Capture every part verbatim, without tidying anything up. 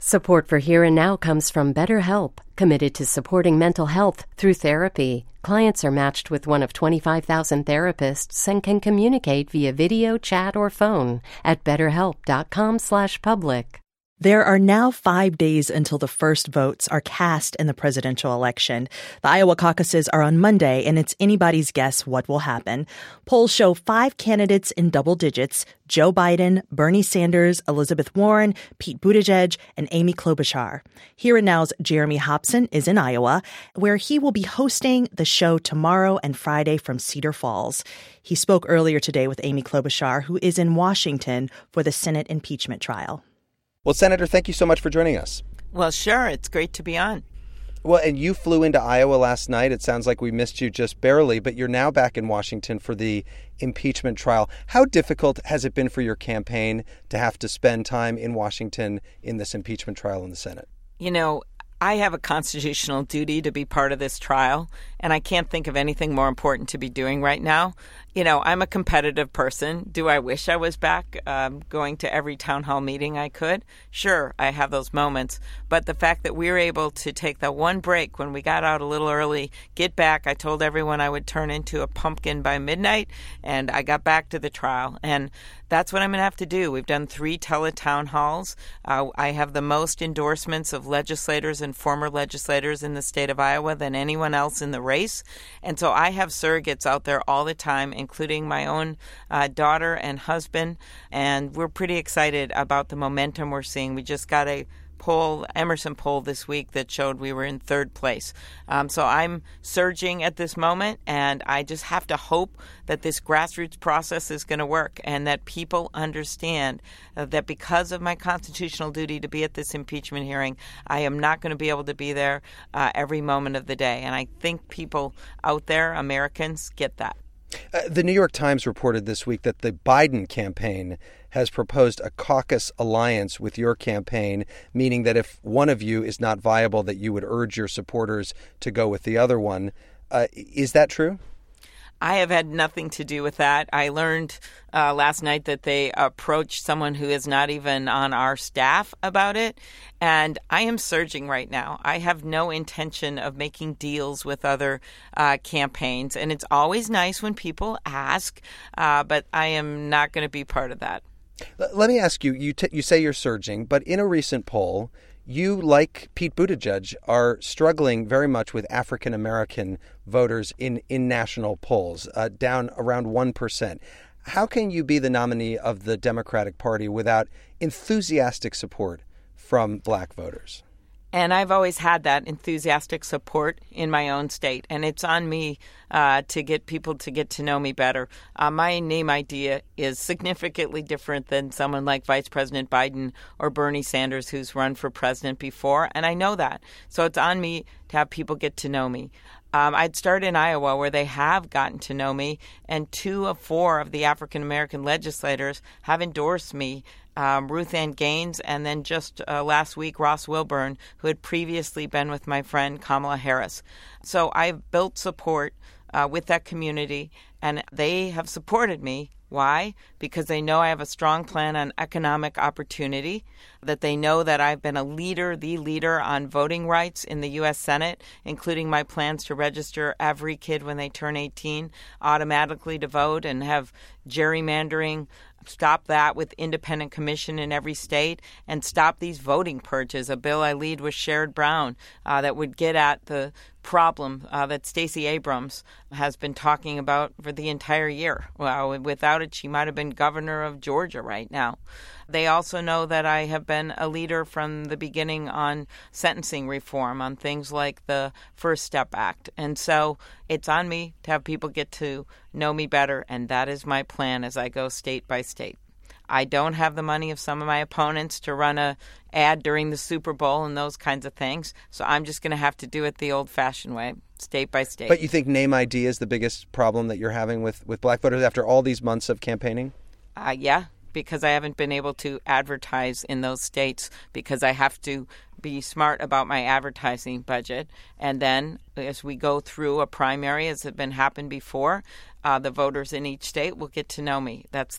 Support for Here and Now comes from BetterHelp, committed to supporting mental health through therapy. Clients are matched with one of twenty-five thousand therapists and can communicate via video, chat, or phone at betterhelp.com slash public. There are now five days until the first votes are cast in the presidential election. The Iowa caucuses are on Monday, and it's anybody's guess what will happen. Polls show five candidates in double digits: Joe Biden, Bernie Sanders, Elizabeth Warren, Pete Buttigieg, and Amy Klobuchar. Here and Now's Jeremy Hobson is in Iowa, where he will be hosting the show tomorrow and Friday from Cedar Falls. He spoke earlier today with Amy Klobuchar, who is in Washington for the Senate impeachment trial. Well, Senator, thank you so much for joining us. Well, sure. It's great to be on. Well, and you flew into Iowa last night. It sounds like we missed you just barely, but you're now back in Washington for the impeachment trial. How difficult has it been for your campaign to have to spend time in Washington in this impeachment trial in the Senate? You know, I have a constitutional duty to be part of this trial, and I can't think of anything more important to be doing right now. You know, I'm a competitive person. Do I wish I was back um, going to every town hall meeting I could? Sure, I have those moments. But the fact that we were able to take that one break when we got out a little early, get back, I told everyone I would turn into a pumpkin by midnight, and I got back to the trial. And that's what I'm going to have to do. We've done three tele-town halls. Uh, I have the most endorsements of legislators and former legislators in the state of Iowa than anyone else in the race. And so I have surrogates out there all the time, including my own uh, daughter and husband. And we're pretty excited about the momentum we're seeing. We just got a poll, Emerson poll this week that showed we were in third place. Um, so I'm surging at this moment, and I just have to hope that this grassroots process is going to work and that people understand uh, that because of my constitutional duty to be at this impeachment hearing, I am not going to be able to be there uh, every moment of the day. And I think people out there, Americans, get that. Uh, the New York Times reported this week that the Biden campaign has proposed a caucus alliance with your campaign, meaning that if one of you is not viable, that you would urge your supporters to go with the other one. Uh, is that true? I have had nothing to do with that. I learned uh, last night that they approached someone who is not even on our staff about it. And I am surging right now. I have no intention of making deals with other uh, campaigns. And it's always nice when people ask, uh, but I am not going to be part of that. Let me ask you, you, t- you say you're surging, but in a recent poll, you, like Pete Buttigieg, are struggling very much with African-American voters in, in national polls, uh, down around one percent. How can you be the nominee of the Democratic Party without enthusiastic support from black voters? And I've always had that enthusiastic support in my own state. And it's on me uh, to get people to get to know me better. Uh, my name idea is significantly different than someone like Vice President Biden or Bernie Sanders, who's run for president before. And I know that. So it's on me to have people get to know me. Um, I'd start in Iowa, where they have gotten to know me, and two of four of the African-American legislators have endorsed me, um, Ruth Ann Gaines, and then just uh, last week, Ross Wilburn, who had previously been with my friend Kamala Harris. So I've built support uh, with that community, and they have supported me. Why? Because they know I have a strong plan on economic opportunity, that they know that I've been a leader, the leader on voting rights in the U S Senate, including my plans to register every kid when they turn eighteen automatically to vote and have gerrymandering, stop that with independent commission in every state, and stop these voting purges, a bill I lead with Sherrod Brown uh, that would get at the problem uh, that Stacey Abrams has been talking about for the entire year. Well, without it, she might have been governor of Georgia right now. They also know that I have been a leader from the beginning on sentencing reform, on things like the First Step Act. And so it's on me to have people get to know me better, and that is my plan as I go state by state. I don't have the money of some of my opponents to run a ad during the Super Bowl and those kinds of things, so I'm just going to have to do it the old-fashioned way, state by state. But you think name I D is the biggest problem that you're having with, with black voters after all these months of campaigning? Uh, yeah, because I haven't been able to advertise in those states because I have to be smart about my advertising budget. And then as we go through a primary, as has been happened before, uh, the voters in each state will get to know me. That's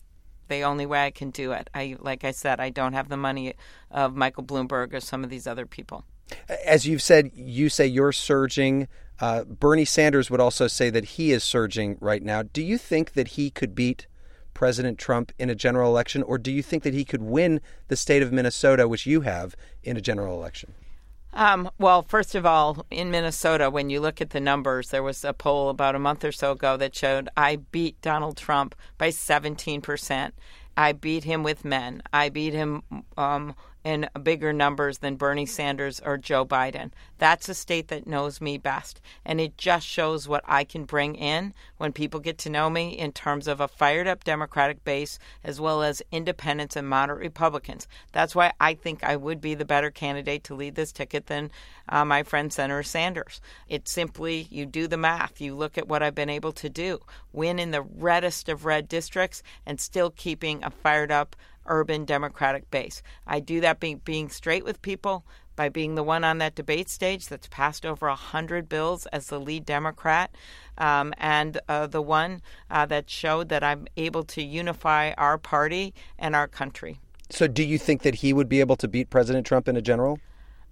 the only way I can do it. I, like I said, I don't have the money of Michael Bloomberg or some of these other people. As you've said, you say you're surging. Uh, Bernie Sanders would also say that he is surging right now. Do you think that he could beat President Trump in a general election, or do you think that he could win the state of Minnesota, which you have, in a general election? Um, well, first of all, in Minnesota, when you look at the numbers, there was a poll about a month or so ago that showed I beat Donald Trump by seventeen percent. I beat him with men. I beat him um, in bigger numbers than Bernie Sanders or Joe Biden. That's a state that knows me best. And it just shows what I can bring in when people get to know me in terms of a fired up Democratic base as well as independents and moderate Republicans. That's why I think I would be the better candidate to lead this ticket than uh, my friend Senator Sanders. It's simply, you do the math. You look at what I've been able to do. Win in the reddest of red districts and still keeping a fired up urban Democratic base. I do that being, being straight with people, by being the one on that debate stage that's passed over one hundred bills as the lead Democrat, um, and uh, the one uh, that showed that I'm able to unify our party and our country. So do you think that he would be able to beat President Trump in a general?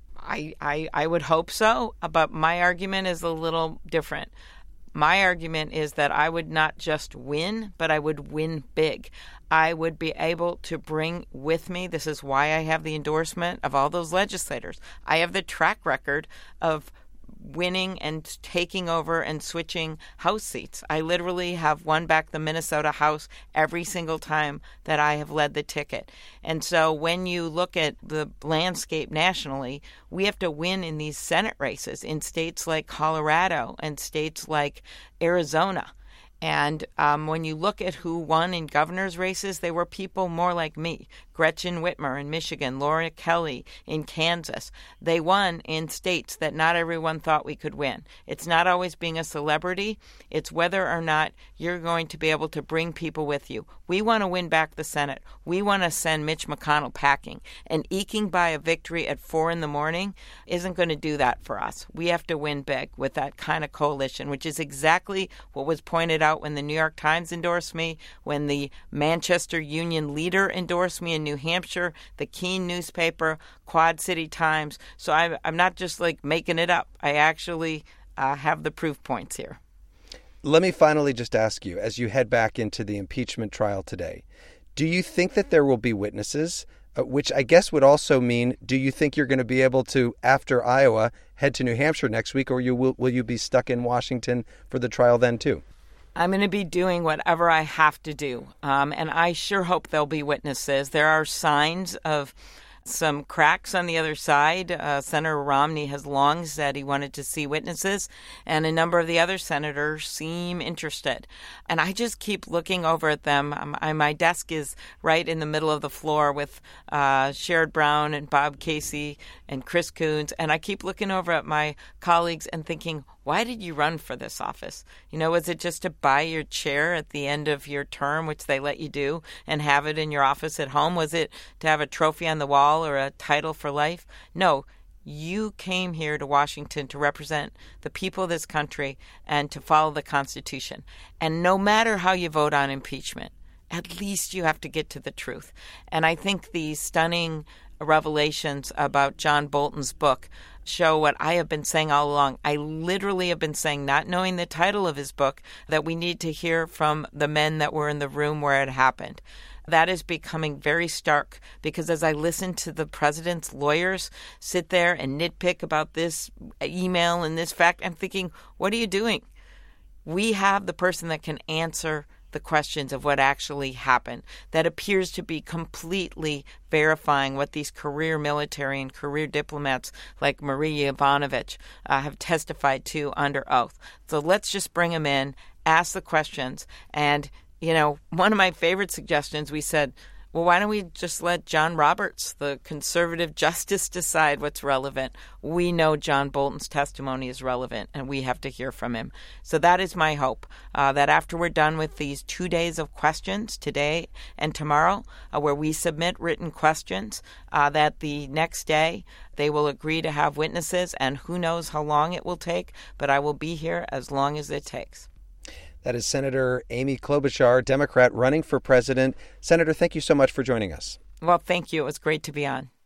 I, I, I would hope so, but my argument is a little different. My argument is that I would not just win, but I would win big. I would be able to bring with me, this is why I have the endorsement of all those legislators. I have the track record of winning and taking over and switching House seats. I literally have won back the Minnesota House every single time that I have led the ticket. And so when you look at the landscape nationally, we have to win in these Senate races in states like Colorado and states like Arizona. And um, when you look at who won in governor's races, they were people more like me. Gretchen Whitmer in Michigan, Laura Kelly in Kansas. They won in states that not everyone thought we could win. It's not always being a celebrity. It's whether or not you're going to be able to bring people with you. We want to win back the Senate. We want to send Mitch McConnell packing. And eking by a victory at four in the morning isn't going to do that for us. We have to win big with that kind of coalition, which is exactly what was pointed out when the New York Times endorsed me, when the Manchester Union Leader endorsed me in New Hampshire, the Keene newspaper, Quad City Times. So I'm, I'm not just like making it up. I actually uh, have the proof points here. Let me finally just ask you, as you head back into the impeachment trial today, do you think that there will be witnesses, uh, which I guess would also mean, do you think you're going to be able to, after Iowa, head to New Hampshire next week, or you will, will you be stuck in Washington for the trial then too? I'm going to be doing whatever I have to do. Um, and I sure hope there'll be witnesses. There are signs of some cracks on the other side. Uh, Senator Romney has long said he wanted to see witnesses, and a number of the other senators seem interested. And I just keep looking over at them. Um, I, my desk is right in the middle of the floor with uh, Sherrod Brown and Bob Casey and Chris Coons, and I keep looking over at my colleagues and thinking, why did you run for this office? You know, was it just to buy your chair at the end of your term, which they let you do, and have it in your office at home? Was it to have a trophy on the wall or a title for life? No, you came here to Washington to represent the people of this country and to follow the Constitution. And no matter how you vote on impeachment, at least you have to get to the truth. And I think the stunning revelations about John Bolton's book show what I have been saying all along. I literally have been saying, not knowing the title of his book, that we need to hear from the men that were in the room where it happened. That is becoming very stark because as I listen to the president's lawyers sit there and nitpick about this email and this fact, I'm thinking, what are you doing? We have the person that can answer the questions of what actually happened, that appears to be completely verifying what these career military and career diplomats like Marie Yovanovitch uh, have testified to under oath. So let's just bring them in, ask the questions. And, you know, one of my favorite suggestions, we said, well, why don't we just let John Roberts, the conservative justice, decide what's relevant? We know John Bolton's testimony is relevant, and we have to hear from him. So that is my hope, uh, that after we're done with these two days of questions, today and tomorrow, uh, where we submit written questions, uh, that the next day they will agree to have witnesses, and who knows how long it will take, but I will be here as long as it takes. That is Senator Amy Klobuchar, Democrat running for president. Senator, thank you so much for joining us. Well, thank you. It was great to be on.